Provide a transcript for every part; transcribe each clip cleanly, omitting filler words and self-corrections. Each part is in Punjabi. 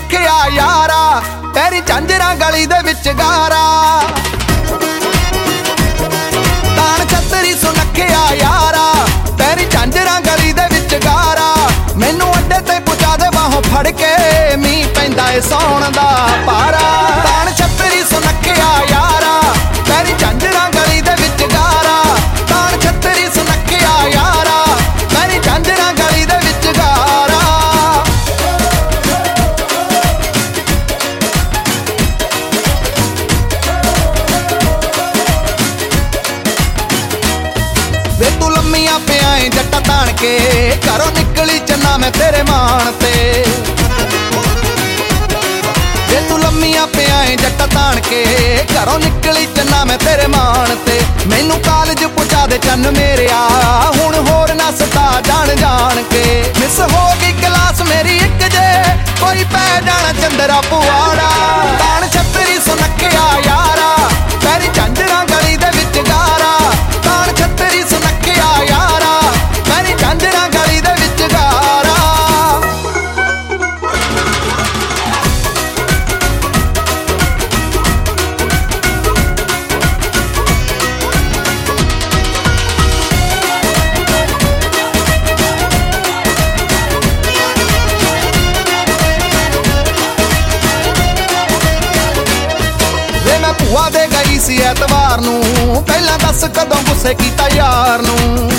ਸੁਨੱਖਿਆ ਯਾਰਾ, ਪੈਰੀ ਝਾਂਜਰਾਂ ਗਲੀ ਦੇ ਵਿੱਚ ਗਾਰਾ। ਤਾਣ ਛੱਤਰੀ ਸੁਨੱਖਿਆ ਯਾਰਾ, ਪੈਰੀ ਝਾਂਜਰਾਂ ਗਲੀ ਦੇ ਵਿੱਚ ਗਾਰਾ। ਮੈਨੂੰ ਅੱਡੇ ਤੇ ਪਹੁੰਚਾ ਦੇ ਬਾਹੋਂ ਫੜ ਕੇ, ਮੀਂਹ ਪੈਂਦਾ ਏ ਸੌਣ ਦਾ ਪਾਰਾ। ਤਾਣ ਛੱਤਰੀ ਸੁਨੱਖਿਆ ਯਾਰਾ, ਪੈਰੀ ਝਾਂਜਰਾਂ ਗਲੀ ਦੇ ਵਿੱਚ ਗਾਰਾ। ਤਾਣ ਛੱਤਰੀ ਸੁਨੱਖਿਆ ਯਾਰਾ, ਪੈਰੀ ਝਾਂਜਰਾਂ ਗਲੀ ਦੇ ਵਿੱਚ ਗਾਰਾ। ਵੇ ਤੂੰ ਲੰਮੀਆਂ ਪਿਆ ਏ ਜੱਟਾ ਤਾਣ ਕੇ, ਘਰੋਂ ਨਿਕਲੀ ਚੰਨਾ ਮੈਂ ਤੇਰੇ ਮਾਣ ਤੇ। ਵੇ ਤੂੰ ਲੰਮੀਆਂ ਪਿਆ ਏ ਜੱਟਾ ਤਾਣ ਕੇ, ਘਰੋਂ ਨਿਕਲੀ ਚੰਨਾ ਮੈਂ ਤੇਰੇ ਮਾਣ ਤੇ। ਮੈਨੂੰ ਕਾਲਜ ਪਹੁੰਚਾ ਦੇ ਚੰਨ ਮੇਰਿਆ, ਹੁਣ ਹੋਰ ਨਾ ਸਤਾ ਜਾਣ ਜਾਣ ਕੇ। ਮਿਸ ਹੋ ਗਈ ਕਲਾਸ ਮੇਰੀ ਇੱਕ ਜੇ, ਕੋਈ ਪੈ ਜਾਣਾ ਚੰਦਰਾ ਪੁਆੜਾ। ਤਾਣ ਛੱਤਰੀ ਸੁਨੱਖਿਆ ਯਾਰਾ, ਪੈਰੀ ਝਾਂਜਰਾਂ ਗਲੀ ਦੇ ਵਿੱਚ ਗਾਰਾ। ਤਾਣ ਛੱਤਰੀ ਸੁਨੱਖਿਆ ਯਾਰਾ, ਪੈਰੀ ਝਾਂਜਰਾਂ ਗਲੀ ਦੇ ਵਿੱਚ ਗਾਰਾ। ਮੈਂ ਭੂਆ ਦੇ ਗਈ ਸੀ ਐਤਵਾਰ ਨੂੰ, ਪਹਿਲਾਂ ਦੱਸ ਕਦੋਂ ਗੁੱਸੇ ਕੀਤਾ ਯਾਰ ਨੂੰ।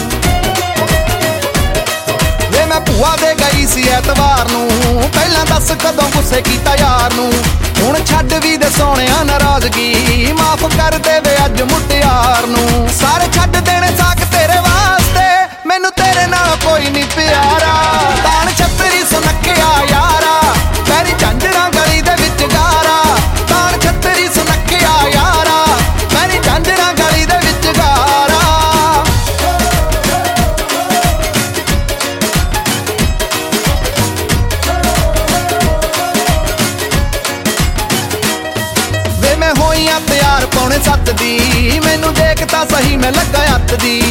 ਵੇ ਮੈਂ ਭੂਆ ਦੇ ਗਈ ਸੀ ਐਤਵਾਰ ਨੂੰ, ਪਹਿਲਾਂ ਦੱਸ ਕਦੋਂ ਗੁੱਸੇ ਕੀਤਾ ਯਾਰ ਨੂੰ। ਹੁਣ ਛੱਡ ਵੀ ਦੇ ਸੋਹਣਿਆ ਨਾਰਾਜ਼ਗੀ, ਮਾਫ ਕਰ ਦੇ ਵੇ ਅੱਜ ਮੁਟਿਆਰ ਨੂੰ। ਸਾਰੇ ਛੱਡ ਦੇਣੇ ਸਾਕ ਤੇਰੇ ਵਾਸਤੇ, ਮੈਨੂੰ ਤੇਰੇ ਨਾਲ ਕੋਈ ਨਹੀਂ ਪਿਆਰਾ। ਤਾਣ ਛੱਤਰੀ ਸੁਨੱਖਿਆ ਯਾਰਾ, ਪੈਰੀ ਝਾਂਜਰਾਂ ਗਲੀ ਦੇ ਵਿੱਚ ਗਾਰਾ। ਤਾਣ ਛੱਤਰੀ ਸੁਨੱਖਿਆ ਯਾਰਾ, ਪੈਰੀ ਝਾਂਜਰਾਂ ਗਲੀ ਦੇ ਵਿੱਚ ਗਾਰਾ। ਵੇ ਮੈਂ ਹੋਈਆਂ ਤਿਆਰ ਪੌਣੇ 7 ਦੀ, ਮੈਨੂੰ ਦੇਖ ਤਾਂ ਸਹੀ ਮੈਂ ਲੱਗਾ ਹੱਥ ਦੀ।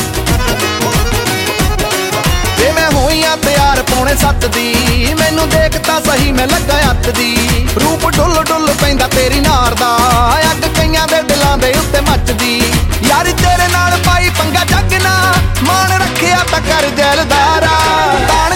ਵੇ ਮੈਂ ਹੋਈਆਂ ਤਿਆਰ ਪੌਣੇ 7 ਦੀ, ਮੈਨੂੰ ਦੇਖ ਤਾਂ ਸਹੀ ਮੈਂ ਲੱਗਾ ਹੱਥ ਦੀ। ਰੂਪ ਡੁੱਲ ਡੁੱਲ ਪੈਂਦਾ ਤੇਰੀ ਨਾਰ ਦਾ, ਅੱਗ ਕਈਆਂ ਦੇ ਦਿਲਾਂ ਦੇ ਉੱਤੇ ਮੱਚਦੀ। ਯਾਰੀ ਤੇਰੇ ਨਾਲ ਪਾਈ ਪੰਗਾ ਜੱਗ ਨਾ, ਮਾਣ ਰੱਖਿਆ ਤਾਂ ਕਰ ਦਿਲਦਾਰਾ।